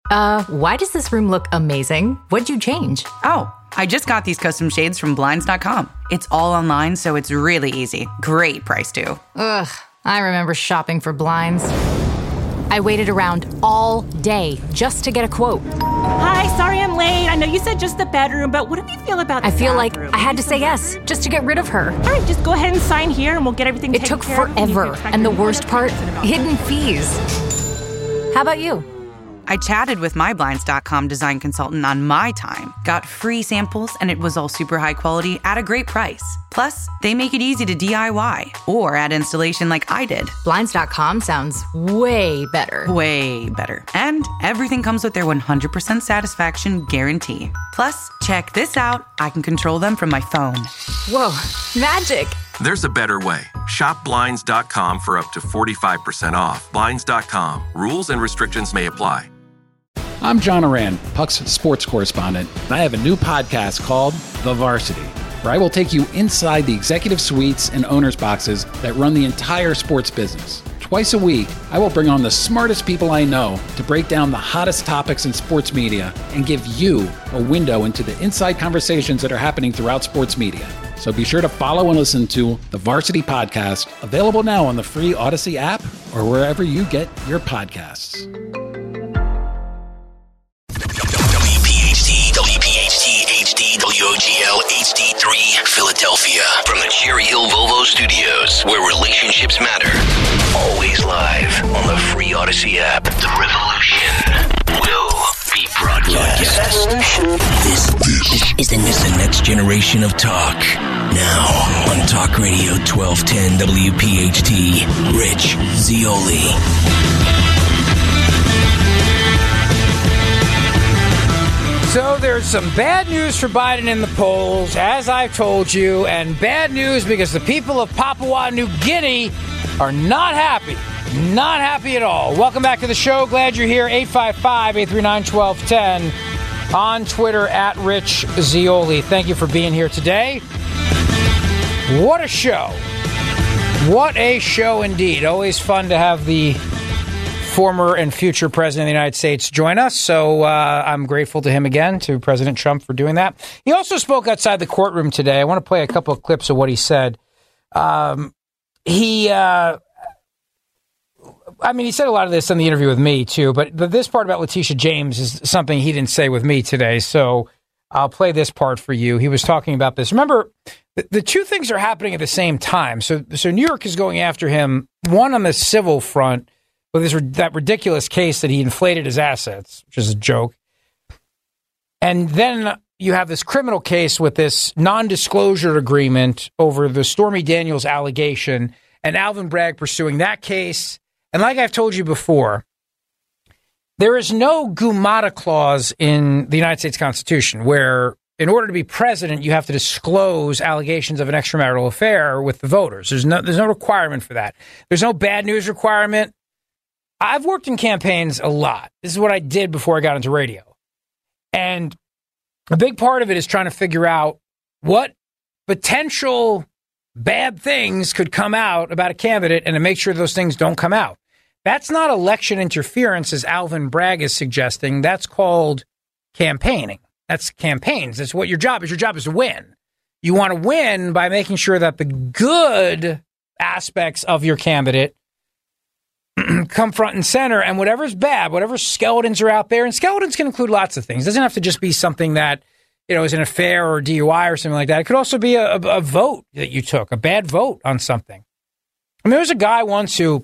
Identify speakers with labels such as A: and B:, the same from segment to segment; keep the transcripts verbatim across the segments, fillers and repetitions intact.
A: Uh, why does this room look amazing? What'd you change?
B: Oh, I just got these custom shades from Blinds dot com. It's all online, so it's really easy. Great price, too.
A: Ugh, I remember shopping for blinds. I waited around all day just to get a quote.
C: Hi, sorry I'm late. I know you said just the bedroom, but what do you feel about the
A: I feel
C: bathroom?
A: like I had to say yes just to get rid of her.
C: All right, just go ahead and sign here and we'll get everything
A: It
C: taken
A: took
C: care of.
A: forever, and the worst part, hidden fees. How about you?
B: I chatted with my Blinds dot com design consultant on my time, got free samples, and it was all super high quality at a great price. Plus, they make it easy to D I Y or add installation like I did.
A: Blinds dot com sounds way better.
B: Way better. And everything comes with their one hundred percent satisfaction guarantee. Plus, check this out. I can control them from my phone.
A: Whoa, magic.
D: There's a better way. Shop Blinds dot com for up to forty-five percent off. Blinds dot com. Rules and restrictions may apply.
E: I'm John Oran, Puck's sports correspondent, and I have a new podcast called The Varsity, where I will take you inside the executive suites and owners' boxes that run the entire sports business. Twice a week, I will bring on the smartest people I know to break down the hottest topics in sports media and give you a window into the inside conversations that are happening throughout sports media. So be sure to follow and listen to The Varsity Podcast, available now on the free Odyssey app or wherever you get your podcasts.
F: W P H T, W P H T, H D, W O G L, H D three, Philadelphia. From the Cherry Hill Volvo Studios, where relationships matter. Always live on the free Odyssey app. The revolution will be broadcast. This, this is the, is the next generation of talk. Now on Talk Radio twelve ten W P H T, Rich Zeoli.
G: So there's some bad news for Biden in the polls, as I've told you, and bad news because the people of Papua New Guinea are not happy. Not happy at all. Welcome back to the show. Glad you're here. eight five five, eight three nine, one two one zero. On Twitter, at Rich Zeoli. Thank you for being here today. What a show. What a show indeed. Always fun to have the former and future president of the United States join us. So uh, I'm grateful to him again, to President Trump, for doing that. He also spoke outside the courtroom today. I want to play a couple of clips of what he said. Um, he, uh, I mean, he said a lot of this in the interview with me, too. But this part about Letitia James is something he didn't say with me today. So I'll play this part for you. He was talking about this. Remember, the, the two things are happening at the same time. So, so New York is going after him, one on the civil front, with this, that ridiculous case that he inflated his assets, which is a joke. And then you have this criminal case with this non-disclosure agreement over the Stormy Daniels allegation, and Alvin Bragg pursuing that case. And like I've told you before, there is no Gumata clause in the United States Constitution where, in order to be president, you have to disclose allegations of an extramarital affair with the voters. There's no, there's no requirement for that. There's no bad news requirement. I've worked in campaigns a lot. This is what I did before I got into radio. And a big part of it is trying to figure out what potential bad things could come out about a candidate and to make sure those things don't come out. That's not election interference, as Alvin Bragg is suggesting. That's called campaigning. That's campaigns. That's what your job is. Your job is to win. You want to win by making sure that the good aspects of your candidate come front and center, and whatever's bad, whatever skeletons are out there, and skeletons can include lots of things. It doesn't have to just be something that, you know, is an affair or D U I or something like that. It could also be a, a, a vote that you took, a bad vote on something. I mean, there was a guy once who,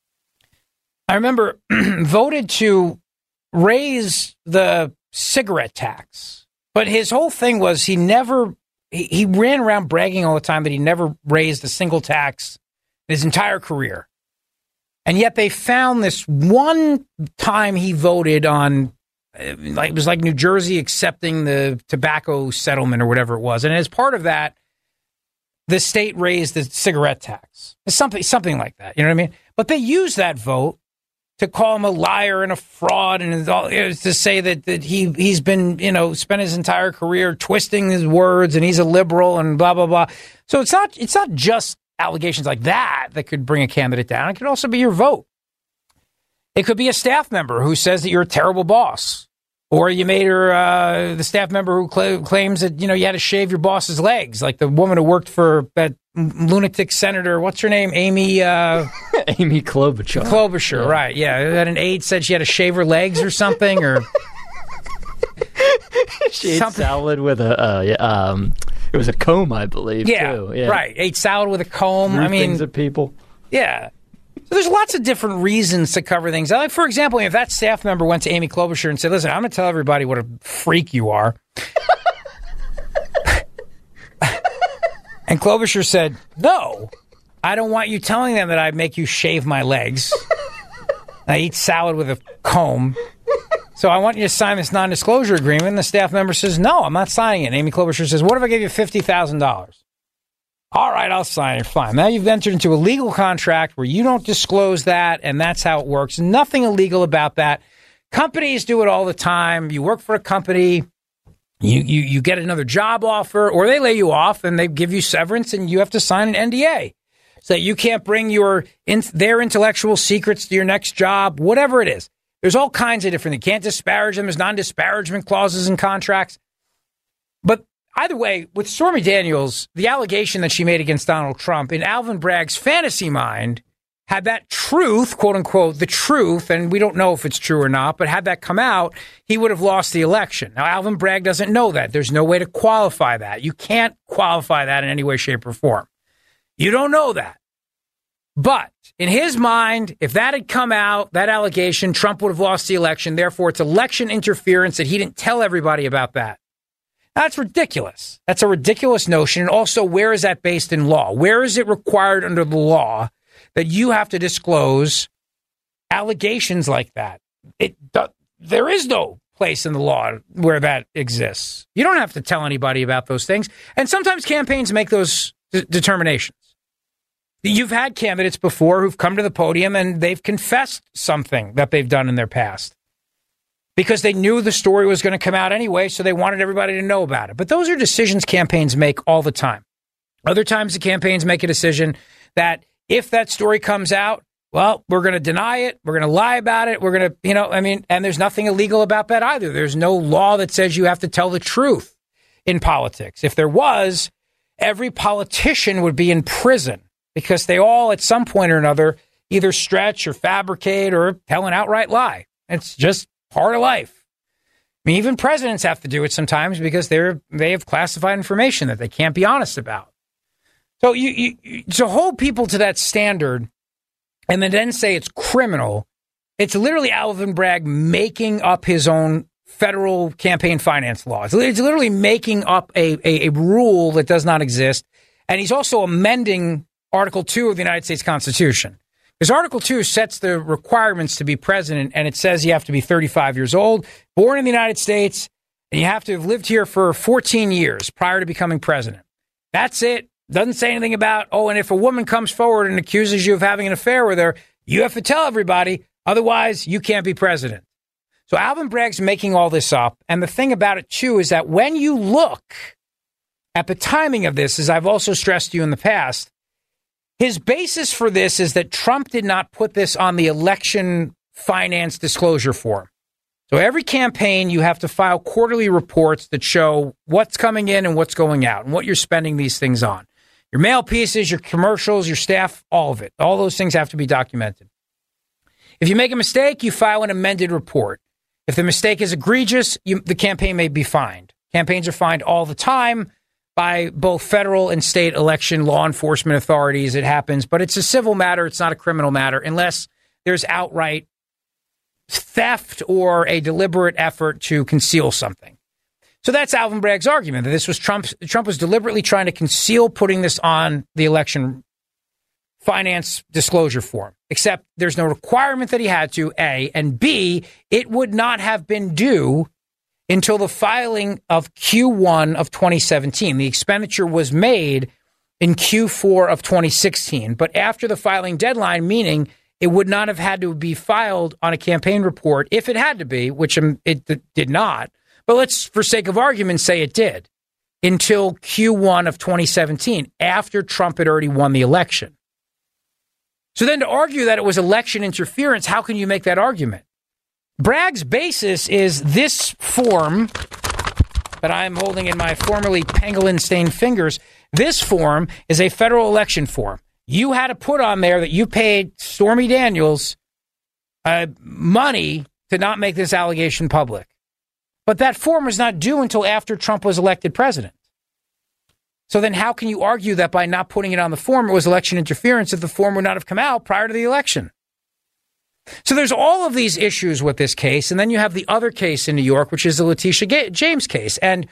G: I remember, voted to raise the cigarette tax, but his whole thing was he never, he, he ran around bragging all the time that he never raised a single tax in his entire career. And yet they found this one time he voted on, like it was like New Jersey accepting the tobacco settlement or whatever it was. And as part of that, the state raised the cigarette tax. It's something, something like that. You know what I mean? But they used that vote to call him a liar and a fraud, and all, it was to say that, that he, he's been, you know, spent his entire career twisting his words and he's a liberal and blah, blah, blah. So it's not, it's not just allegations like that that could bring a candidate down. It could also be your vote. It could be a staff member who says that you're a terrible boss. Or you made her uh, the staff member who cl- claims that, you know, you had to shave your boss's legs, like the woman who worked for that lunatic senator. What's her name? Amy uh,
H: Amy Klobuchar.
G: Klobuchar,
H: yeah.
G: right. Yeah. That an aide said she had to shave her legs or something. Or
H: she ate something. salad with a, uh, yeah, um, it was a comb, I believe,
G: yeah,
H: too. Yeah,
G: right. Ate salad with a comb.
H: Rude
G: I mean,
H: things at people.
G: Yeah. So there's lots of different reasons to cover things. Like, for example, if that staff member went to Amy Klobuchar and said, listen, I'm going to tell everybody what a freak you are. And Klobuchar said, no, I don't want you telling them that I make you shave my legs. I eat salad with a comb. So I want you to sign this non-disclosure agreement. And the staff member says, no, I'm not signing it. And Amy Klobuchar says, what if I give you fifty thousand dollars? All right, I'll sign it. Fine. Now you've entered into a legal contract where you don't disclose that, and that's how it works. Nothing illegal about that. Companies do it all the time. You work for a company, you you you get another job offer, or they lay you off and they give you severance, and you have to sign an N D A so that you can't bring your in, their intellectual secrets to your next job, whatever it is. There's all kinds of different. You can't disparage them. There's non-disparagement clauses in contracts. But either way, with Stormy Daniels, the allegation that she made against Donald Trump, in Alvin Bragg's fantasy mind, had that truth, quote unquote, the truth, and we don't know if it's true or not, but had that come out, he would have lost the election. Now, Alvin Bragg doesn't know that. There's no way to qualify that. You can't qualify that in any way, shape, or form. You don't know that. But in his mind, if that had come out, that allegation, Trump would have lost the election. Therefore, it's election interference that he didn't tell everybody about that. That's ridiculous. That's a ridiculous notion. And also, where is that based in law? Where is it required under the law that you have to disclose allegations like that? It there is no place in the law where that exists. You don't have to tell anybody about those things. And sometimes campaigns make those d- determinations. You've had candidates before who've come to the podium and they've confessed something that they've done in their past, because they knew the story was going to come out anyway, so they wanted everybody to know about it. But those are decisions campaigns make all the time. Other times the campaigns make a decision that if that story comes out, well, we're going to deny it. We're going to lie about it. We're going to, you know, I mean, and there's nothing illegal about that either. There's no law that says you have to tell the truth in politics. If there was, every politician would be in prison because they all, at some point or another, either stretch or fabricate or tell an outright lie. It's just part of life. I mean, even presidents have to do it sometimes because they're they have classified information that they can't be honest about. So you, you to hold people to that standard and then, then say it's criminal, it's literally Alvin Bragg making up his own federal campaign finance law. It's, it's literally making up a, a, a rule that does not exist. And he's also amending Article two of the United States Constitution. Because Article two sets the requirements to be president, and it says you have to be thirty-five years old, born in the United States, and you have to have lived here for fourteen years prior to becoming president. That's it. Doesn't say anything about, oh, and if a woman comes forward and accuses you of having an affair with her, you have to tell everybody, otherwise you can't be president. So Alvin Bragg's making all this up, and the thing about it, too, is that when you look at the timing of this, as I've also stressed to you in the past, his basis for this is that Trump did not put this on the election finance disclosure form. So every campaign, you have to file quarterly reports that show what's coming in and what's going out and what you're spending these things on. Your mail pieces, your commercials, your staff, all of it. All those things have to be documented. If you make a mistake, you file an amended report. If the mistake is egregious, you, the campaign may be fined. Campaigns are fined all the time by both federal and state election law enforcement authorities. It happens, but it's a civil matter. It's not a criminal matter unless there's outright theft or a deliberate effort to conceal something. So that's Alvin Bragg's argument, that this was Trump's, Trump was deliberately trying to conceal putting this on the election finance disclosure form, except there's no requirement that he had to, A, and B, it would not have been due until the filing of Q one of twenty seventeen. The expenditure was made in Q four of twenty sixteen, but after the filing deadline, meaning it would not have had to be filed on a campaign report if it had to be, which it did not. But let's, for sake of argument, say it did until Q one of twenty seventeen, after Trump had already won the election. So then to argue that it was election interference, how can you make that argument? Bragg's basis is this form that I'm holding in my formerly pangolin-stained fingers. This form is a federal election form. You had to put on there that you paid Stormy Daniels uh, money to not make this allegation public. But that form was not due until after Trump was elected president. So then how can you argue that by not putting it on the form, it was election interference if the form would not have come out prior to the election? So there's all of these issues with this case. And then you have the other case in New York, which is the Letitia James case. And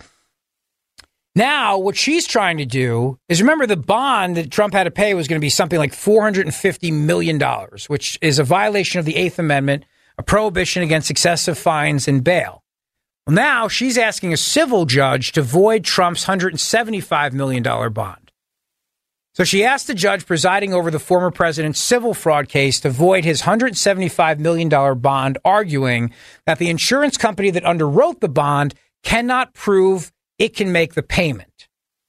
G: now what she's trying to do is, remember, the bond that Trump had to pay was going to be something like four hundred fifty million dollars, which is a violation of the Eighth Amendment, a prohibition against excessive fines and bail. Well, now she's asking a civil judge to void Trump's one hundred seventy-five million dollars bond. So she asked the judge presiding over the former president's civil fraud case to void his one hundred seventy-five million dollars bond, arguing that the insurance company that underwrote the bond cannot prove it can make the payment.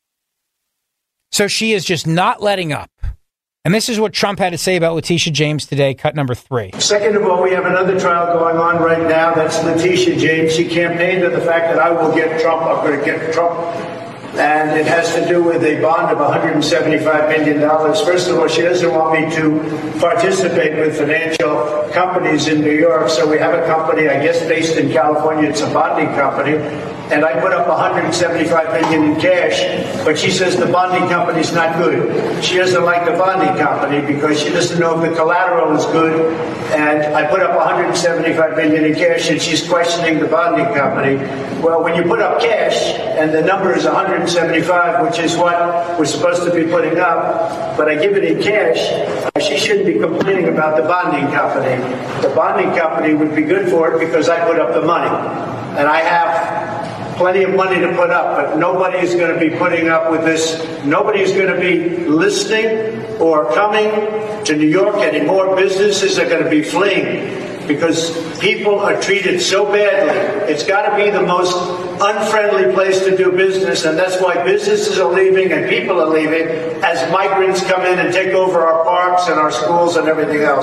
G: So she is just not letting up. And this is what Trump had to say about Letitia James today, cut number three.
I: Second of all, we have another trial going on right now. That's Letitia James. She campaigned on the fact that I will get Trump. I'm going to get Trump. And it has to do with a bond of one hundred seventy-five million dollars. First of all, she doesn't want me to participate with financial companies in New York. So we have a company, I guess, based in California. It's a bonding company. And I put up one hundred seventy-five million dollars in cash. But she says the bonding company's not good. She doesn't like the bonding company because she doesn't know if the collateral is good. And I put up one hundred seventy-five million dollars in cash, and she's questioning the bonding company. Well, when you put up cash and the number is one hundred seventy-five, which is what we're supposed to be putting up, but I give it in cash, she shouldn't be complaining about the bonding company. The bonding company would be good for it because I put up the money. And I have plenty of money to put up, but nobody is going to be putting up with this. Nobody is going to be listening or coming to New York anymore. Businesses are going to be fleeing because people are treated so badly. It's got to be the most unfriendly place to do business, and that's why businesses are leaving and people are leaving as migrants come in and take over our parks and our schools and everything else.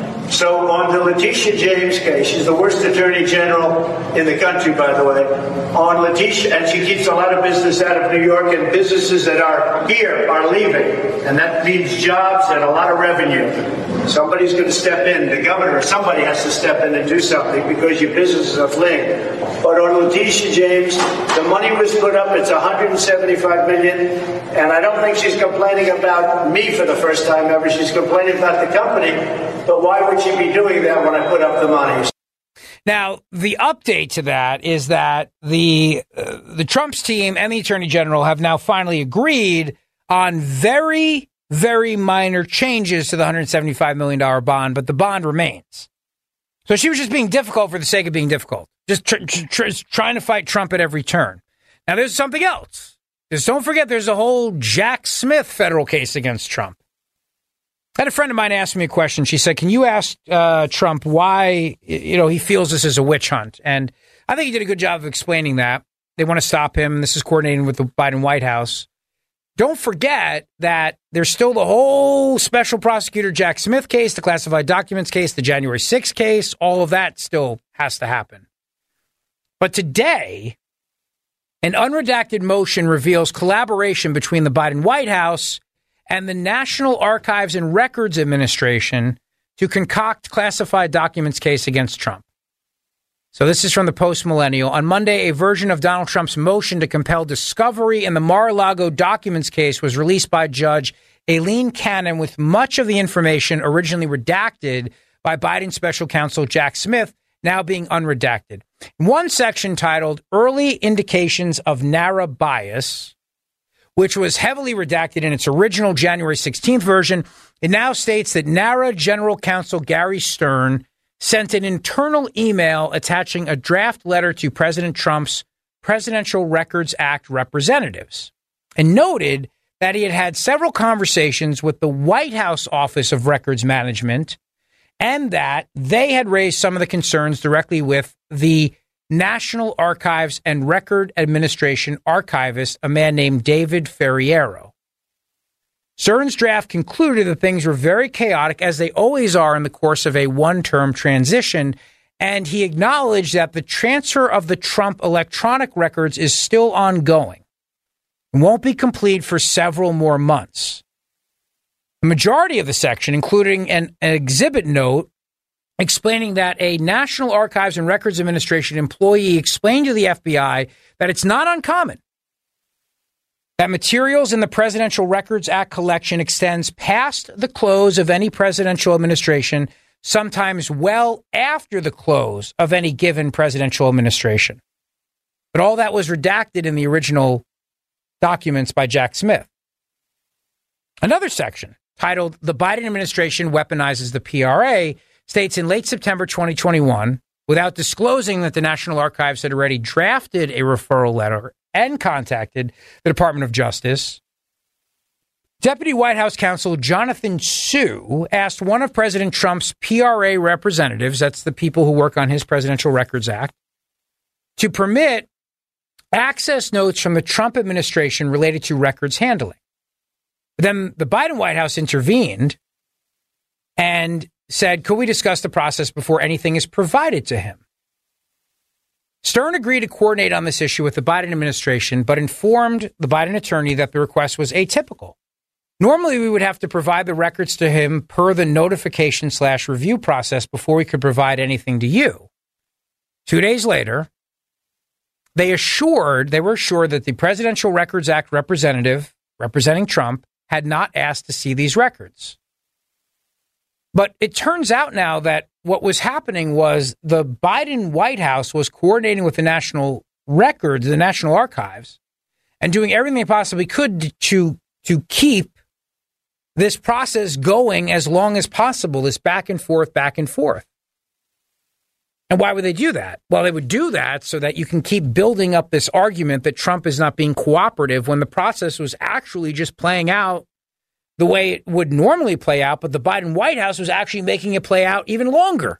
I: So on the Letitia James case, she's the worst attorney general in the country, by the way. On Letitia, and she keeps a lot of business out of New York, and businesses that are here are leaving. And that means jobs and a lot of revenue. Somebody's going to step in. The governor, somebody has to step in and do something because your businesses are fleeing. But on Letitia James, the money was put up. It's one hundred seventy-five million dollars. And I don't think she's complaining about me for the first time ever. She's complaining about the company. But why would she be doing that when I put up the money?
G: Now, the update to that is that the uh, the Trump's team and the Attorney General have now finally agreed on very, very minor changes to the one hundred seventy-five million dollars bond, but the bond remains. So she was just being difficult for the sake of being difficult, just tr- tr- tr- trying to fight Trump at every turn. Now, there's something else. Just don't forget there's a whole Jack Smith federal case against Trump. I had a friend of mine ask me a question. She said, can you ask uh, Trump why, you know, he feels this is a witch hunt? And I think he did a good job of explaining that. They want to stop him. This is coordinating with the Biden White House. Don't forget that there's still the whole special prosecutor Jack Smith case, the classified documents case, the January sixth case. All of that still has to happen. But today, an unredacted motion reveals collaboration between the Biden White House and the National Archives and Records Administration to concoct classified documents case against Trump. So this is from the Post-Millennial. On Monday, a version of Donald Trump's motion to compel discovery in the Mar-a-Lago documents case was released by Judge Aileen Cannon, with much of the information originally redacted by Biden special counsel Jack Smith now being unredacted. One section titled Early Indications of NARA Bias, which was heavily redacted in its original January sixteenth version, it now states that NARA General Counsel Gary Stern sent an internal email attaching a draft letter to President Trump's Presidential Records Act representatives, and noted that he had had several conversations with the White House Office of Records Management, and that they had raised some of the concerns directly with the National Archives and Record Administration archivist, a man named David Ferriero. Stern's draft concluded that things were very chaotic, as they always are in the course of a one-term transition, and he acknowledged that the transfer of the Trump electronic records is still ongoing and won't be complete for several more months. The majority of the section, including an, an exhibit note explaining that a National Archives and Records Administration employee explained to the F B I that it's not uncommon that materials in the Presidential Records Act collection extends past the close of any presidential administration, sometimes well after the close of any given presidential administration. But all that was redacted in the original documents by Jack Smith. Another section, titled "The Biden Administration Weaponizes the P R A," states in late September twenty twenty-one, without disclosing that the National Archives had already drafted a referral letter and contacted the Department of Justice, Deputy White House counsel Jonathan Su asked one of President Trump's P R A representatives, that's the people who work on his Presidential Records Act, to permit access notes from the Trump administration related to records handling. Then the Biden White House intervened and said, could we discuss the process before anything is provided to him? Stern agreed to coordinate on this issue with the Biden administration, but informed the Biden attorney that the request was atypical. Normally, we would have to provide the records to him per the notification slash review process before we could provide anything to you. Two days later, they assured, they were assured that the Presidential Records Act representative representing Trump had not asked to see these records. But it turns out now that what was happening was the Biden White House was coordinating with the National Records, the National Archives, and doing everything they possibly could to, to keep this process going as long as possible, this back and forth, back and forth. And why would they do that? Well, they would do that so that you can keep building up this argument that Trump is not being cooperative when the process was actually just playing out the way it would normally play out, but the Biden White House was actually making it play out even longer.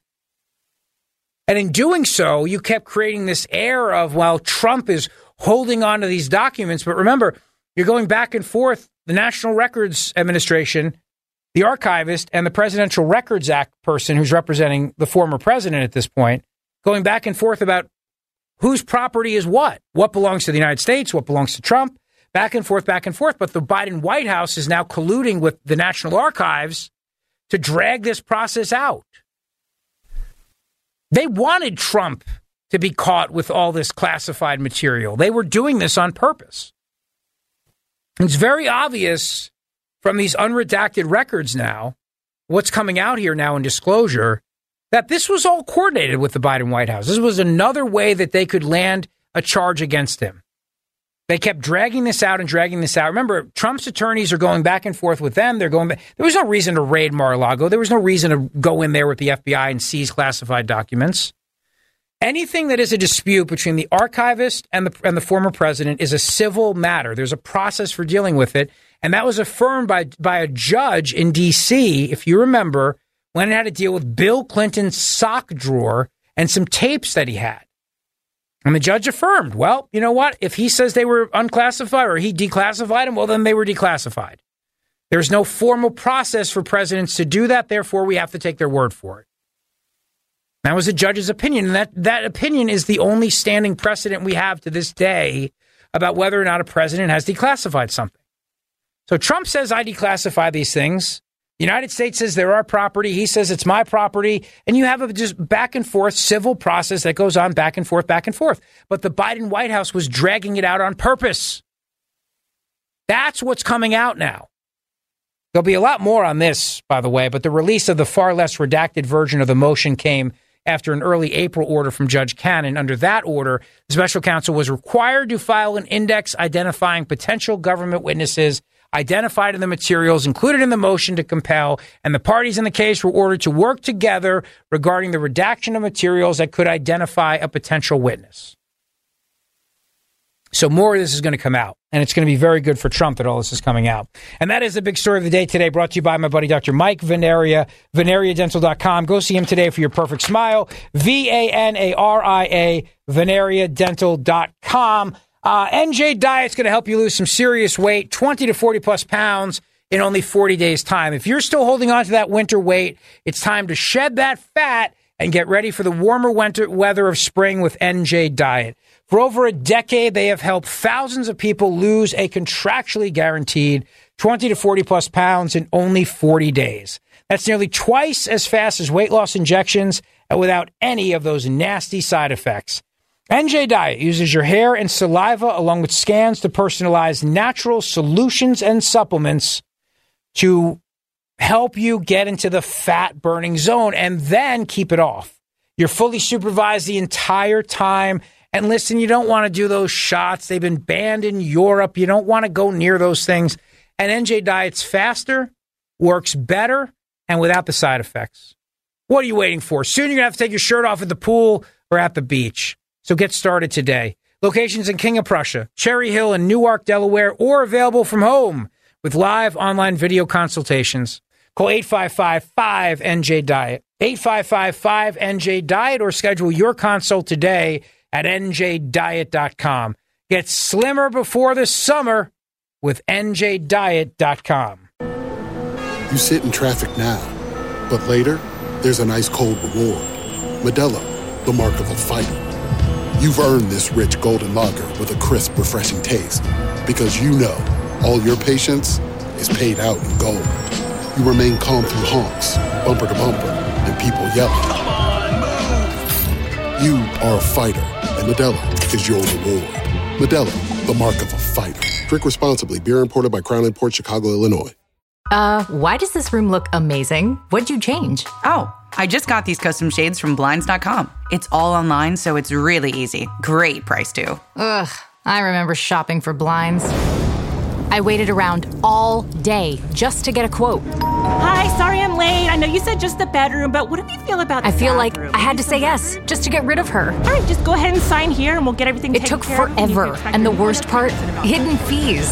G: And in doing so, you kept creating this air of, well, Trump is holding on to these documents. But remember, you're going back and forth, the National Records Administration, the archivist, and the Presidential Records Act person who's representing the former president at this point, going back and forth about whose property is what, what belongs to the United States, what belongs to Trump. Back and forth, back and forth. But the Biden White House is now colluding with the National Archives to drag this process out. They wanted Trump to be caught with all this classified material. They were doing this on purpose. It's very obvious from these unredacted records now, what's coming out here now in disclosure, that this was all coordinated with the Biden White House. This was another way that they could land a charge against him. They kept dragging this out and dragging this out. Remember, Trump's attorneys are going back and forth with them. They're going back. There was no reason to raid Mar-a-Lago. There was no reason to go in there with the F B I and seize classified documents. Anything that is a dispute between the archivist and the and the former president is a civil matter. There's a process for dealing with it. And that was affirmed by, by a judge in D C, if you remember, when it had to deal with Bill Clinton's sock drawer and some tapes that he had. And the judge affirmed, well, you know what? If he says they were unclassified or he declassified them, well, then they were declassified. There's no formal process for presidents to do that. Therefore, we have to take their word for it. That was the judge's opinion. And that, that opinion is the only standing precedent we have to this day about whether or not a president has declassified something. So Trump says, I declassify these things. The United States says they're our property. He says it's my property. And you have a just back and forth civil process that goes on back and forth, back and forth. But the Biden White House was dragging it out on purpose. That's what's coming out now. There'll be a lot more on this, by the way, but the release of the far less redacted version of the motion came after an early April order from Judge Cannon. Under that order, the special counsel was required to file an index identifying potential government witnesses identified in the materials included in the motion to compel, and the parties in the case were ordered to work together regarding the redaction of materials that could identify a potential witness. So more of this is going to come out, and it's going to be very good for Trump that all this is coming out. And that is the big story of the day today, brought to you by my buddy Doctor Mike Venaria, venaria dental dot com. Go see him today for your perfect smile, V A N A R I A, venaria dental dot com. Uh, N J Diet's going to help you lose some serious weight, twenty to forty plus pounds. in only forty days' time. If you're still holding on to that winter weight, it's time to shed that fat and get ready for the warmer winter weather of spring with N J Diet. For over a decade, they have helped thousands of people lose a contractually guaranteed twenty to forty plus pounds in only forty days. That's nearly twice as fast as weight loss injections and without any of those nasty side effects. N J Diet uses your hair and saliva along with scans to personalize natural solutions and supplements to help you get into the fat burning zone and then keep it off. You're fully supervised the entire time. And listen, you don't want to do those shots. They've been banned in Europe. You don't want to go near those things. And N J Diet's faster, works better, and without the side effects. What are you waiting for? Soon you're going to have to take your shirt off at the pool or at the beach. So get started today. Locations in King of Prussia, Cherry Hill, and Newark, Delaware, or available from home with live online video consultations. Call eight five five, five N J Diet, eight five five, five N J Diet, or schedule your consult today at N J diet dot com. Get slimmer before the summer with N J diet dot com.
J: You sit in traffic now, but later, there's an ice-cold reward. Modelo, the mark of a fighter. You've earned this rich golden lager with a crisp, refreshing taste. Because you know, all your patience is paid out in gold. You remain calm through honks, bumper to bumper, and people yelling. Come on, move! You are a fighter, and Modelo is your reward. Modelo, the mark of a fighter. Drink responsibly. Beer imported by Crown Imports, Chicago, Illinois.
A: Uh, why does this room look amazing? What'd you change?
B: Oh, I just got these custom shades from Blinds dot com. It's all online, so it's really easy. Great price, too.
A: Ugh, I remember shopping for blinds. I waited around all day just to get a quote.
C: Hi, sorry I'm late. I know you said just the bedroom, but what do you feel about the
A: I feel
C: bathroom?
A: like I had to say yes just to get rid of her.
C: All right, just go ahead and sign here and we'll get everything
A: It
C: taken
A: took
C: care of.
A: forever, and the worst part, hidden fees.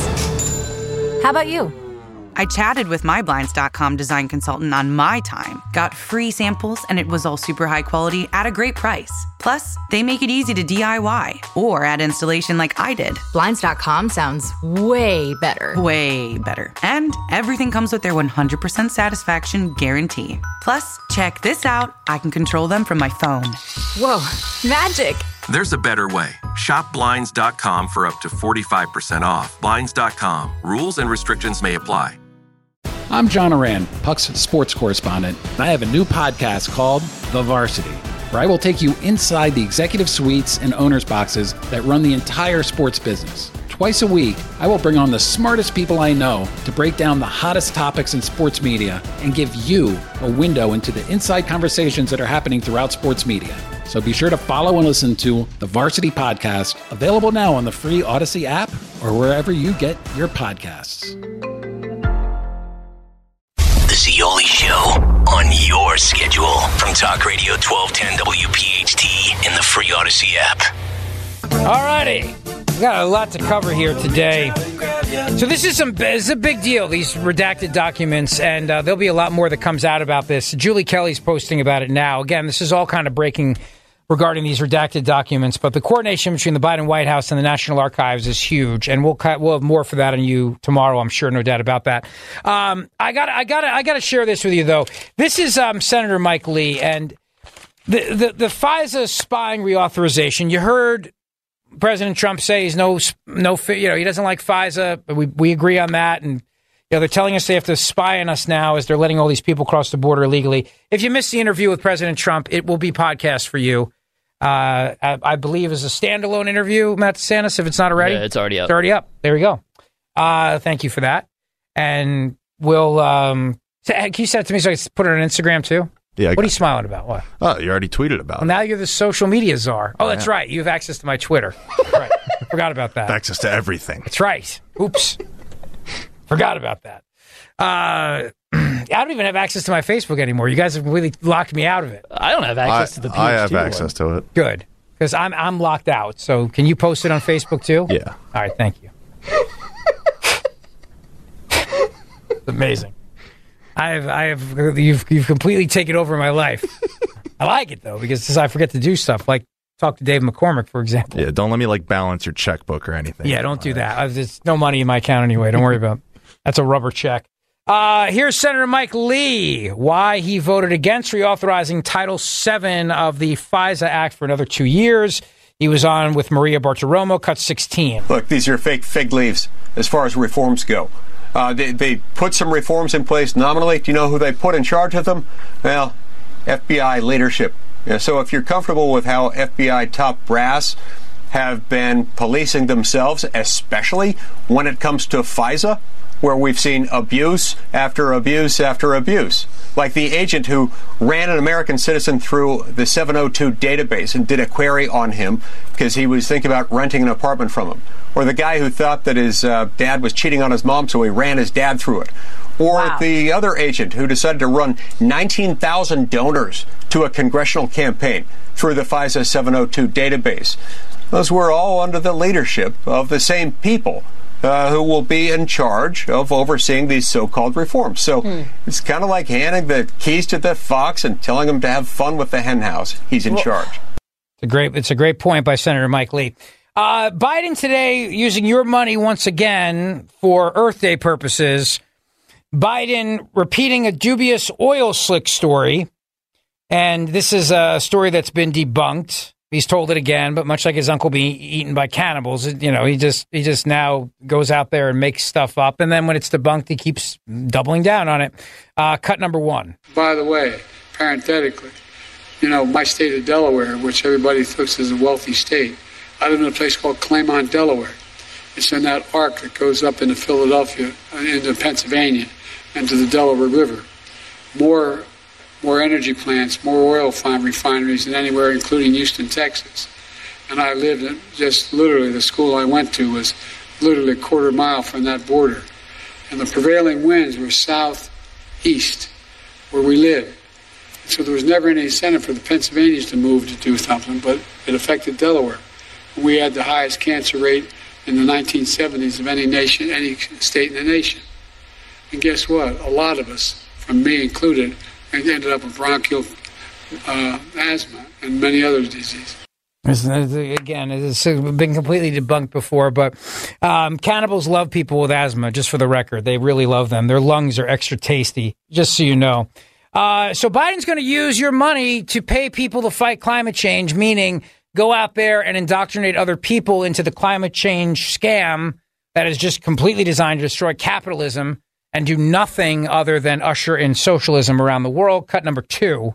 A: How about you?
B: I chatted with my Blinds dot com design consultant on my time, got free samples, and it was all super high quality at a great price. Plus, they make it easy to D I Y or add installation like I did.
A: Blinds dot com sounds way better.
B: Way better. And everything comes with their one hundred percent satisfaction guarantee. Plus, check this out. I can control them from my phone.
A: Whoa, magic.
D: There's a better way. Shop Blinds dot com for up to forty-five percent off. Blinds dot com. Rules and restrictions may apply.
E: I'm John Oran, Puck's sports correspondent, and I have a new podcast called The Varsity, where I will take you inside the executive suites and owners' boxes that run the entire sports business. Twice a week, I will bring on the smartest people I know to break down the hottest topics in sports media and give you a window into the inside conversations that are happening throughout sports media. So be sure to follow and listen to The Varsity Podcast, available now on the free Odyssey app or wherever you get your podcasts.
F: The Zeoli Show on your schedule from Talk Radio twelve ten W P H T in the free Odyssey app.
G: All righty. We got a lot to cover here today. So this is some this is a big deal, these redacted documents, and uh, there'll be a lot more that comes out about this. Julie Kelly's posting about it now. Again, this is all kind of breaking regarding these redacted documents, but the coordination between the Biden White House and the National Archives is huge, and we'll we'll have more for that on you tomorrow. I'm sure, no doubt about that. Um, I got I got I got to share this with you though. This is um, Senator Mike Lee and the, the the FISA spying reauthorization. You heard President Trump say he's no no you know he doesn't like FISA. We we agree on that, and you know they're telling us they have to spy on us now as they're letting all these people cross the border illegally. If you missed the interview with President Trump, it will be podcast for you. Uh, I, I believe is a standalone interview, Matt DeSantis, if it's not already.
H: Yeah, it's already up.
G: It's already up. There we go. Uh, thank you for that. And we'll, um, can you send it to me so I can put it on Instagram too?
K: Yeah.
G: What are you smiling about? What?
K: Oh, you already tweeted about
G: Well,
K: it.
G: now you're the social media czar. Oh, that's right. You have access to my Twitter. Right. Forgot about that.
K: Access to everything.
G: That's right. Oops. Forgot about that. Uh, I don't even have access to my Facebook anymore. You guys have really locked me out of it.
H: I don't have access
K: I,
H: to the P H T
K: I have
H: one.
K: access to it.
G: Good. Because I'm I'm locked out. So can you post it on Facebook too?
K: Yeah.
G: All right. Thank you. It's amazing. I have I have you've you've completely taken over my life. I like it though because I forget to do stuff like talk to Dave McCormick, for example.
K: Yeah. Don't let me like balance your checkbook or anything.
G: Yeah. Don't do that. There's no money in my account anyway. Don't worry about it. That's a rubber check. Uh, here's Senator Mike Lee, why he voted against reauthorizing Title seven of the FISA Act for another two years. He was on with Maria Bartiromo, cut sixteen.
L: Look, these are fake fig leaves as far as reforms go. Uh, they, they put some reforms in place nominally. Do you know who they put in charge of them? Well, F B I leadership. Yeah, so if you're comfortable with how F B I top brass have been policing themselves, especially when it comes to FISA, where we've seen abuse after abuse after abuse, like the agent who ran an American citizen through the seven oh two database and did a query on him because he was thinking about renting an apartment from him, or the guy who thought that his uh, dad was cheating on his mom, so he ran his dad through it, or wow. the other agent who decided to run nineteen thousand donors to a congressional campaign through the FISA seven oh two database. Those were all under the leadership of the same people Uh, who will be in charge of overseeing these so-called reforms. So hmm. it's kind of like handing the keys to the fox and telling him to have fun with the hen house. He's in well, charge.
G: It's a great, it's a great point by Senator Mike Lee. Uh, Biden today using your money once again for Earth Day purposes. Biden repeating a dubious oil slick story. And this is a story that's been debunked. He's told it again, but much like his uncle being eaten by cannibals, you know, he just he just now goes out there and makes stuff up. And then when it's debunked, he keeps doubling down on it. Uh, cut number one.
M: By the way, parenthetically, you know, my state of Delaware, which everybody thinks is a wealthy state, I live in a place called Claymont, Delaware. It's in that arc that goes up into Philadelphia, into Pennsylvania, and to the Delaware River. More more energy plants, more oil refineries than anywhere, including Houston, Texas. And I lived in just literally, the school I went to was literally a quarter mile from that border. And the prevailing winds were southeast, where we lived. So there was never any incentive for the Pennsylvanians to move to do something, but it affected Delaware. We had the highest cancer rate in the nineteen seventies of any nation, any state in the nation. And guess what? A lot of us, from me included, and ended up with bronchial uh, asthma and many other diseases.
G: Again, it's been completely debunked before, but um, cannibals love people with asthma, just for the record. They really love them. Their lungs are extra tasty, just so you know. Uh, so Biden's going to use your money to pay people to fight climate change, meaning go out there and indoctrinate other people into the climate change scam that is just completely designed to destroy capitalism and do nothing other than usher in socialism around the world. Cut number two.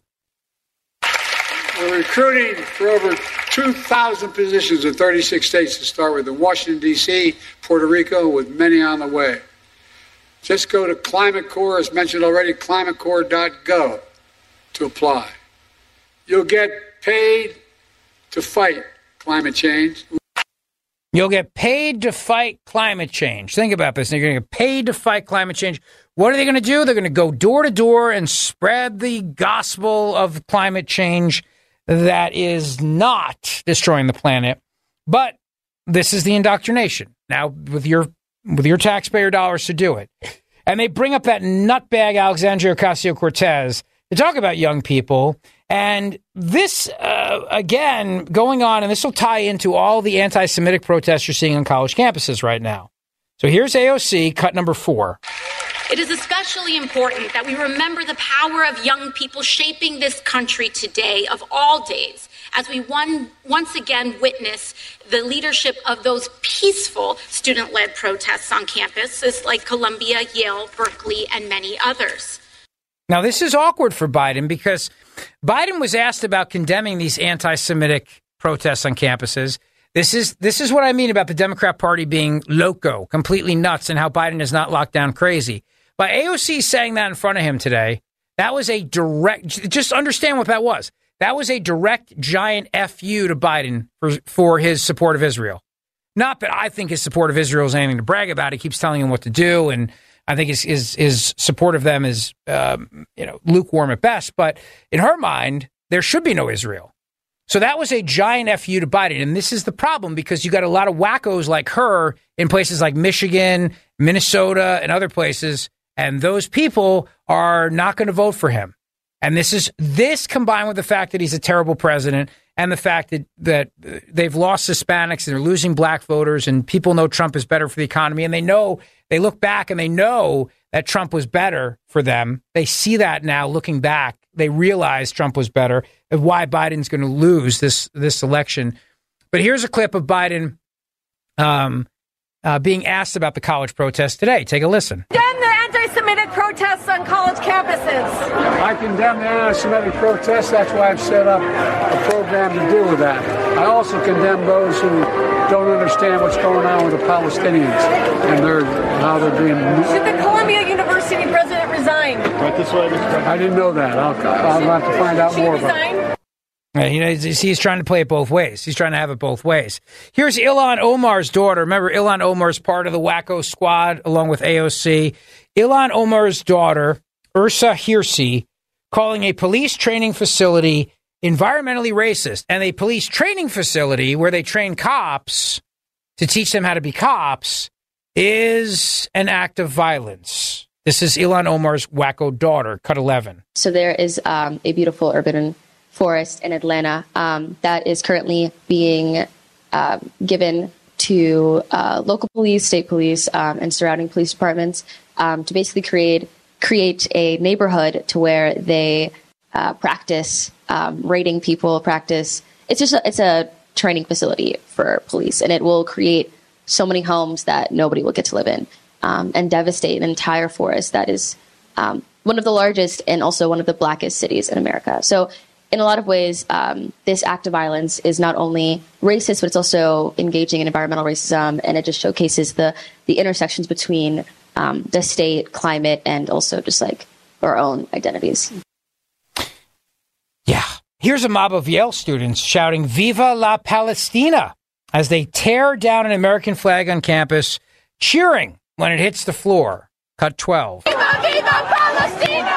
M: We're recruiting for over two thousand positions in thirty-six states to start with, in Washington, D C, Puerto Rico, with many on the way. Just go to Climate Corps, as mentioned already, climate corps dot gov to apply. You'll get paid to fight climate change.
G: You'll get paid to fight climate change. Think about this. You're going to get paid to fight climate change. What are they going to do? They're going to go door to door and spread the gospel of climate change that is not destroying the planet. But this is the indoctrination. Now, with your with your taxpayer dollars to do it. And they bring up that nutbag Alexandria Ocasio-Cortez to talk about young people. And this, uh, again, going on, and this will tie into all the anti-Semitic protests you're seeing on college campuses right now. So here's A O C, cut number four.
N: It is especially important that we remember the power of young people shaping this country today, of all days, as we one, once again witness the leadership of those peaceful student-led protests on campuses like Columbia, Yale, Berkeley, and many others.
G: Now, this is awkward for Biden because Biden was asked about condemning these anti-Semitic protests on campuses. This is this is what I mean about the Democrat Party being loco, completely nuts, and how Biden is not locked down crazy. By A O C saying that in front of him today, that was a direct, just understand what that was. That was a direct, giant F U to Biden for, for his support of Israel. Not that I think his support of Israel is anything to brag about. He keeps telling him what to do, and I think his his, his support of them is um, you know lukewarm at best. But in her mind, there should be no Israel. So that was a giant F U to Biden. And this is the problem, because you got a lot of wackos like her in places like Michigan, Minnesota, and other places. And those people are not going to vote for him. And this is this combined with the fact that he's a terrible president and the fact that, that they've lost Hispanics and they're losing black voters, and people know Trump is better for the economy, and they know, they look back and they know that Trump was better for them. They see that now looking back. They realize Trump was better, and why Biden's going to lose this this election. But here's a clip of Biden um, uh, being asked about the college protests today. Take a listen.
O: Condemn the anti-Semitic protests on college campuses.
P: I condemn the anti-Semitic protests. That's why I've set up a program to deal with that. I also condemn those who don't understand what's going on with the Palestinians and their how they're being.
O: Should the Columbia University president resign?
P: Right this way, Mister President. I didn't know that. I'll, I'll have to find out
O: Should
P: more
O: he
P: about
O: resign?
P: it.
G: You know, he's, he's trying to play it both ways. He's trying to have it both ways. Here's Ilhan Omar's daughter. Remember, Ilhan Omar's part of the Wacko Squad, along with A O C. Ilhan Omar's daughter, Ursa Hirsi, calling a police training facility environmentally racist, and a police training facility where they train cops to teach them how to be cops is an act of violence. This is Ilhan Omar's Wacko daughter, cut eleven.
Q: So there is um, a beautiful urban forest in Atlanta um, that is currently being uh, given to uh, local police, state police, um, and surrounding police departments um, to basically create create a neighborhood to where they uh, practice um, raiding people, practice. It's just a, it's a training facility for police, and it will create so many homes that nobody will get to live in um, and devastate an entire forest that is um, one of the largest and also one of the blackest cities in America. So in a lot of ways, um, this act of violence is not only racist, but it's also engaging in environmental racism, and it just showcases the the intersections between um, the state, climate, and also just like our own identities.
G: Yeah. Here's a mob of Yale students shouting "Viva la Palestina" as they tear down an American flag on campus, cheering when it hits the floor. Cut twelve.
O: Viva, viva Palestina!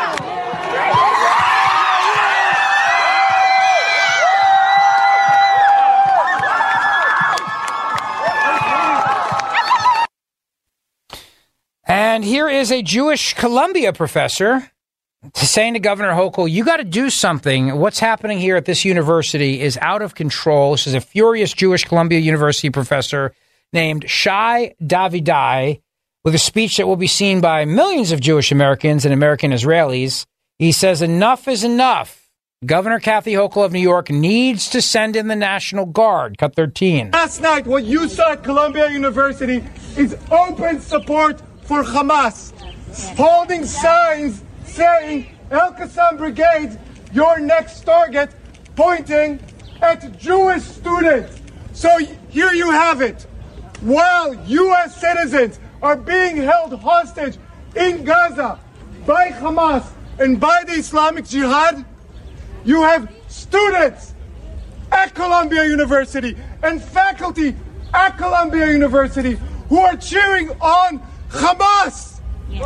G: And here is a Jewish Columbia professor saying to Governor Hochul, you got to do something. What's happening here at this university is out of control. This is a furious Jewish Columbia University professor named Shai Davidai with a speech that will be seen by millions of Jewish Americans and American Israelis. He says enough is enough. Governor Kathy Hochul of New York needs to send in the National Guard. Cut thirteen.
R: Last night, what you saw at Columbia University is open support for Hamas, holding signs saying El Qassam Brigade, your next target, pointing at Jewish students. So here you have it. While U S citizens are being held hostage in Gaza by Hamas and by the Islamic Jihad, you have students at Columbia University and faculty at Columbia University who are cheering on Hamas. They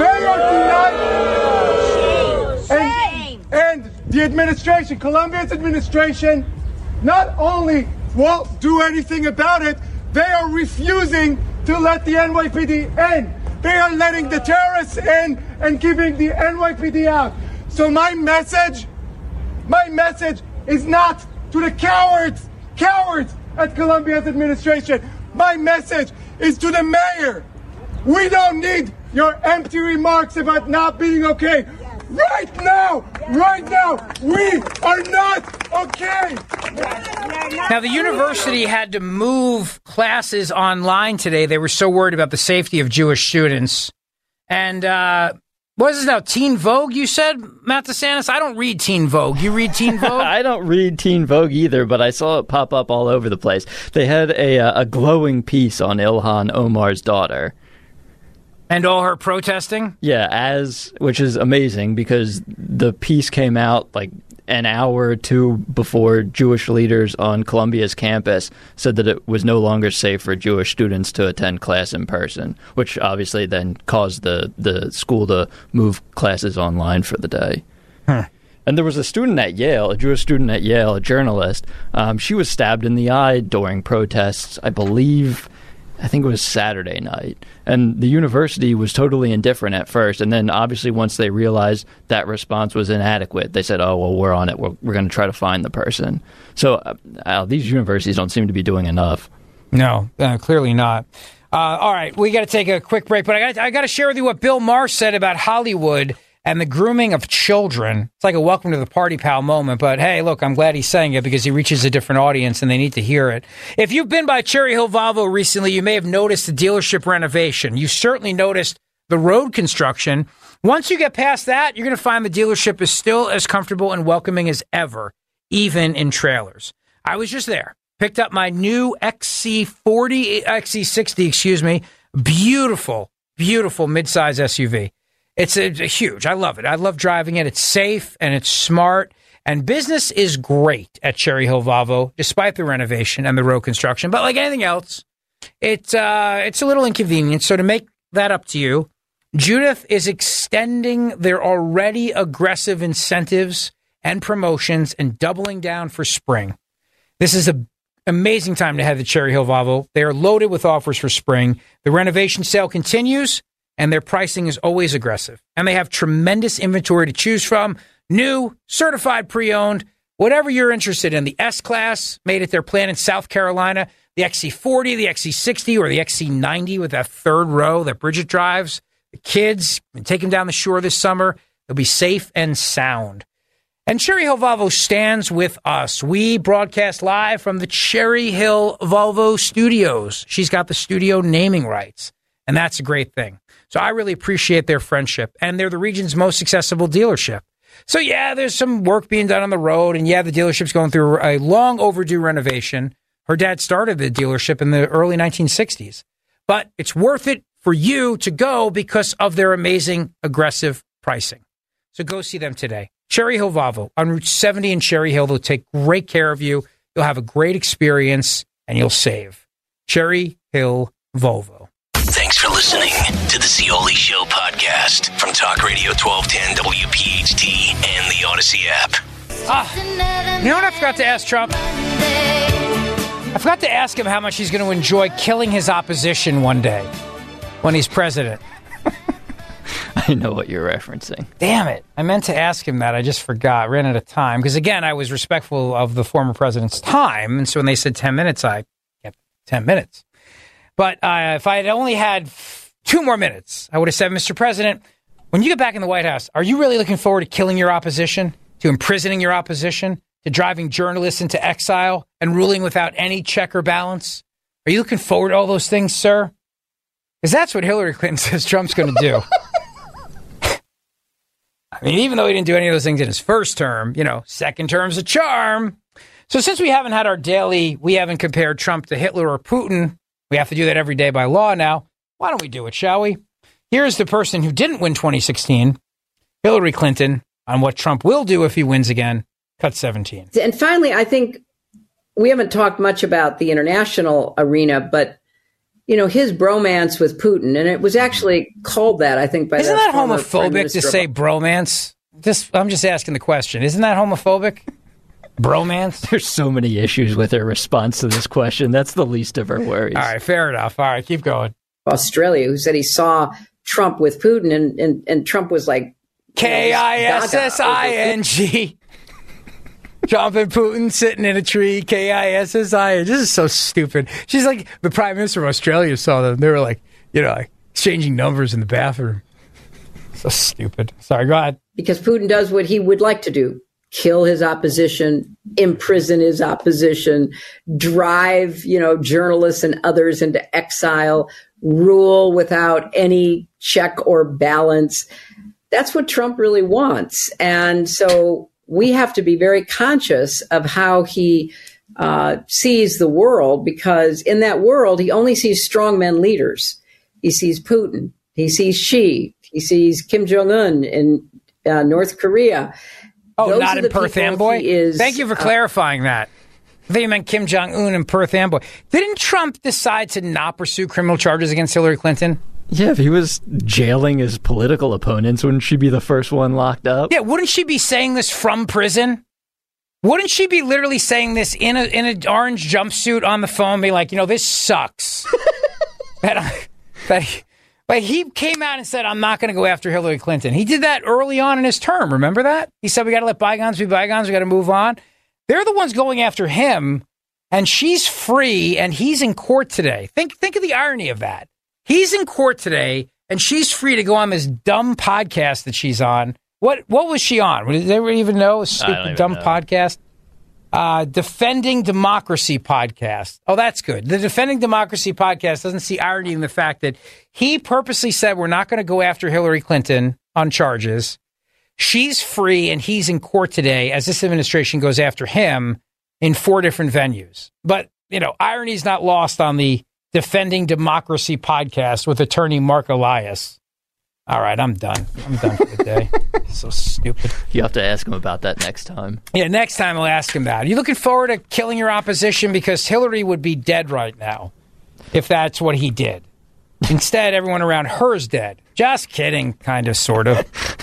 R: are denying. And, and the administration, Columbia's administration, not only won't do anything about it, they are refusing to let the N Y P D in. They are letting the terrorists in and giving the N Y P D out. So my message, my message is not to the cowards, cowards at Columbia's administration. My message is to the mayor. We don't need your empty remarks about not being okay. Right now, right now, we are not okay.
G: Now, the university had to move classes online today. They were so worried about the safety of Jewish students. And uh, what is this now, Teen Vogue, you said, Matt DeSantis? I don't read Teen Vogue. You read Teen Vogue?
H: I don't read Teen Vogue either, but I saw it pop up all over the place. They had a, uh, a glowing piece on Ilhan Omar's daughter.
G: And all her protesting?
H: Yeah, as which is amazing because the piece came out like an hour or two before Jewish leaders on Columbia's campus said that it was no longer safe for Jewish students to attend class in person, which obviously then caused the, the school to move classes online for the day.
G: Huh.
H: And there was a student at Yale, a Jewish student at Yale, a journalist. Um, she was stabbed in the eye during protests, I believe, I think it was Saturday night. And the university was totally indifferent at first. And then obviously once they realized that response was inadequate, they said, oh, well, we're on it. We're, we're going to try to find the person. So uh, uh, these universities don't seem to be doing enough.
G: No, uh, clearly not. Uh, all right, we got to take a quick break. But I got I got to share with you what Bill Maher said about Hollywood and the grooming of children. It's like a welcome to the party pal moment. But hey, look, I'm glad he's saying it because he reaches a different audience and they need to hear it. If you've been by Cherry Hill Volvo recently, you may have noticed the dealership renovation. You certainly noticed the road construction. Once you get past that, you're going to find the dealership is still as comfortable and welcoming as ever, even in trailers. I was just there. Picked up my new X C forty, X C sixty, excuse me. Beautiful, beautiful midsize S U V. It's a, a huge. I love it. I love driving it. It's safe and it's smart. And business is great at Cherry Hill Volvo, despite the renovation and the road construction. But like anything else, it's uh, it's a little inconvenient. So to make that up to you, Judith is extending their already aggressive incentives and promotions and doubling down for spring. This is a amazing time to head to Cherry Hill Volvo. They are loaded with offers for spring. The renovation sale continues, and their pricing is always aggressive. And they have tremendous inventory to choose from. New, certified pre-owned, whatever you're interested in. The S-Class made at their plant in South Carolina. The X C forty, the X C sixty, or the X C ninety with that third row that Bridget drives. The kids, take them down the shore this summer. They'll be safe and sound. And Cherry Hill Volvo stands with us. We broadcast live from the Cherry Hill Volvo studios. She's got the studio naming rights, and that's a great thing. So I really appreciate their friendship, and they're the region's most accessible dealership. So yeah, there's some work being done on the road, and yeah, the dealership's going through a long overdue renovation. Her dad started the dealership in the early nineteen sixties, but it's worth it for you to go because of their amazing aggressive pricing. So go see them today. Cherry Hill Volvo on Route seventy in Cherry Hill. They'll take great care of you. You'll have a great experience, and you'll save. Cherry Hill Volvo.
F: Thanks for listening to the Scioli Show podcast from Talk Radio twelve ten W P H T and the Odyssey app.
G: Ah, you know what I forgot to ask Trump? I forgot to ask him how much he's going to enjoy killing his opposition one day when he's president.
H: I know what you're referencing.
G: Damn it. I meant to ask him that. I just forgot. Ran out of time. Because, again, I was respectful of the former president's time. And so when they said ten minutes, I kept ten minutes. But uh, if I had only had two more minutes, I would have said, Mister President, when you get back in the White House, are you really looking forward to killing your opposition, to imprisoning your opposition, to driving journalists into exile and ruling without any check or balance? Are you looking forward to all those things, sir? Because that's what Hillary Clinton says Trump's going to do. I mean, even though he didn't do any of those things in his first term, you know, second term's a charm. So since we haven't had our daily, we haven't compared Trump to Hitler or Putin, we have to do that every day by law now. Why don't we do it, shall we? Here's the person who didn't win twenty sixteen, Hillary Clinton, on what Trump will do if he wins again. Cut seventeen.
S: And finally, I think we haven't talked much about the international arena, but you know, his bromance with Putin, and it was actually called that, I think, by
G: Isn't
S: the
G: that
S: former Prime
G: homophobic to
S: Minister
G: say bromance? Just, I'm just asking the question. Isn't that homophobic? Bromance?
H: There's so many issues with her response to this question. That's the least of her worries.
G: All right, fair enough. All right, keep going.
S: Australia, who said he saw Trump with Putin, and, and, and Trump was like...
G: K I S S I N G. Trump and Putin sitting in a tree, K I S S I. This is so stupid. She's like, the Prime Minister of Australia saw them. They were like, you know, like exchanging numbers in the bathroom. So stupid. Sorry, go ahead.
S: Because Putin does what he would like to do. Kill his opposition, imprison his opposition, drive, you know, journalists and others into exile, rule without any check or balance. That's what Trump really wants. And so we have to be very conscious of how he uh, sees the world, because in that world, he only sees strongmen leaders. He sees Putin. He sees Xi. He sees Kim Jong-un in uh, North Korea.
G: Oh,
S: Those
G: not
S: are
G: in
S: the
G: Perth
S: people
G: Amboy?
S: he is,
G: Thank you for
S: uh,
G: clarifying that. I think you meant Kim Jong-un and Perth Amboy. Didn't Trump decide to not pursue criminal charges against Hillary Clinton?
H: Yeah, if he was jailing his political opponents, wouldn't she be the first one locked up?
G: Yeah, wouldn't she be saying this from prison? Wouldn't she be literally saying this in a in an orange jumpsuit on the phone, be like, you know, this sucks. that, that he, but he came out and said, I'm not going to go after Hillary Clinton. He did that early on in his term. Remember that? He said, we got to let bygones be bygones. We got to move on. They're the ones going after him, and she's free, and he's in court today. Think, think of the irony of that. He's in court today, and she's free to go on this dumb podcast that she's on. What what was she on? Did they even know? A stupid, dumb know. podcast? Uh, Defending Democracy podcast. Oh, that's good. The Defending Democracy podcast doesn't see irony in the fact that he purposely said we're not going to go after Hillary Clinton on charges. She's free, and he's in court today as this administration goes after him in four different venues. But, you know, irony is not lost on the Defending Democracy podcast with attorney Mark Elias. All right, I'm done. I'm done for the day. So stupid.
H: You have to ask him about that next time.
G: Yeah, next time I'll ask him that. Are you looking forward to killing your opposition? Because Hillary would be dead right now if that's what he did. Instead, everyone around her is dead. Just kidding, kind of, sort of.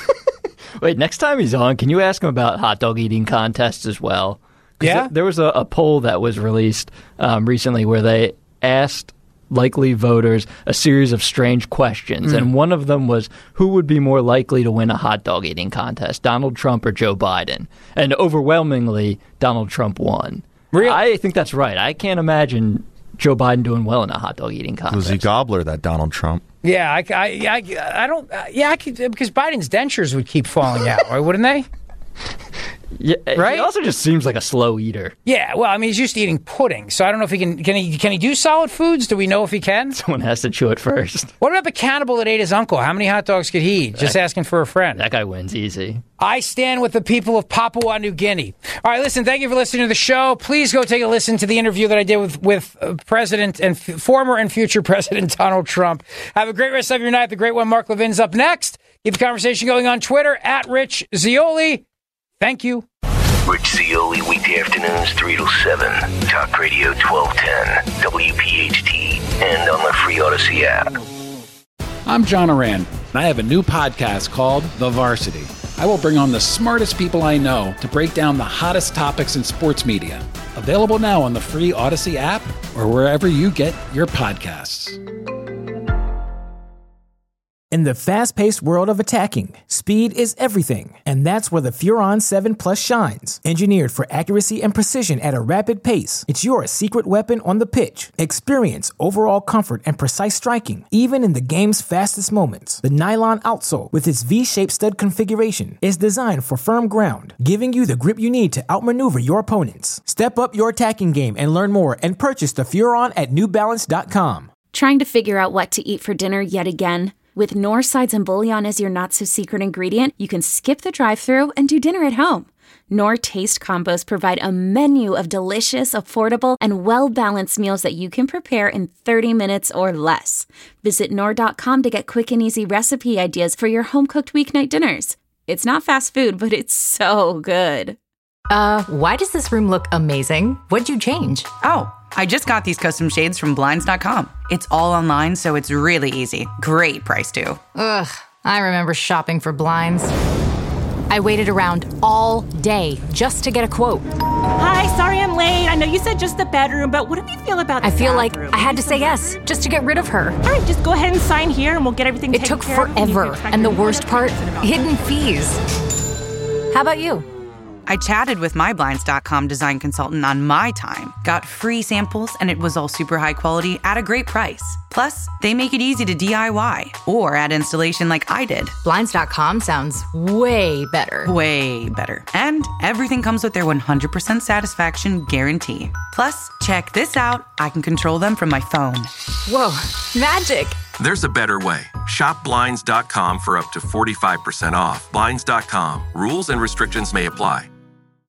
H: Wait, next time he's on, can you ask him about hot dog eating contests as well?
G: Yeah?
H: Th- there was a, a poll that was released um, recently where they asked likely voters a series of strange questions, mm. and one of them was, who would be more likely to win a hot dog eating contest, Donald Trump or Joe Biden? And overwhelmingly, Donald Trump won. Really? I think that's right. I can't imagine Joe Biden doing well in a hot dog eating contest.
K: Was he gobbler, that Donald Trump?
G: Yeah, I, I, I, I don't, uh, yeah, I could, because Biden's dentures would keep falling out, right, wouldn't they?
H: Yeah,
G: right?
H: He also just seems like a slow eater.
G: Yeah, well, I mean, he's used to eating pudding, so I don't know if he can. Can he? Can he do solid foods? Do we know if he can?
H: Someone has to chew it first.
G: What about the cannibal that ate his uncle? How many hot dogs could he eat? Just
H: that,
G: asking for a friend.
H: That guy wins easy.
G: I stand with the people of Papua New Guinea. All right, listen. Thank you for listening to the show. Please go take a listen to the interview that I did with with uh, President and f- former and future President Donald Trump. Have a great rest of your night. The great one, Mark Levin's up next. Keep the conversation going on Twitter at Rich Zeoli. Thank you.
F: Rich Zeoli, weekday afternoons, three to seven. Talk Radio twelve ten, W P H T, and on the free Odyssey app.
E: I'm John Oran, and I have a new podcast called The Varsity. I will bring on the smartest people I know to break down the hottest topics in sports media. Available now on the free Odyssey app or wherever you get your podcasts.
T: In the fast-paced world of attacking, speed is everything, and that's where the Furon seven Plus shines. Engineered for accuracy and precision at a rapid pace, it's your secret weapon on the pitch. Experience overall comfort and precise striking, even in the game's fastest moments. The nylon outsole, with its V-shaped stud configuration, is designed for firm ground, giving you the grip you need to outmaneuver your opponents. Step up your attacking game and learn more and purchase the Furon at New Balance dot com.
U: Trying to figure out what to eat for dinner yet again? With Knorr sides and bouillon as your not-so-secret ingredient, you can skip the drive-thru and do dinner at home. Knorr Taste Combos provide a menu of delicious, affordable, and well-balanced meals that you can prepare in thirty minutes or less. Visit Knorr dot com to get quick and easy recipe ideas for your home-cooked weeknight dinners. It's not fast food, but it's so good.
A: Uh, why does this room look amazing? What'd you change?
B: Oh, I just got these custom shades from Blinds dot com. It's all online, so it's really easy. Great price, too.
A: Ugh, I remember shopping for blinds. I waited around all day just to get a quote.
C: Hi, sorry I'm late. I know you said just the bedroom, but what do you feel about the
A: I feel
C: bathroom?
A: like I had to say yes just to get rid of her.
C: All right, just go ahead and sign here and we'll get everything
A: It
C: taken
A: took
C: care of.
A: forever, and the worst part, hidden fees. How about you?
B: I chatted with my Blinds dot com design consultant on my time, got free samples, and it was all super high quality at a great price. Plus, they make it easy to D I Y or add installation like I did.
A: Blinds dot com sounds way better.
B: Way better. And everything comes with their one hundred percent satisfaction guarantee. Plus, check this out. I can control them from my phone.
A: Whoa, magic.
D: There's a better way. Shop Blinds dot com for up to forty-five percent off. Blinds dot com. Rules and restrictions may apply.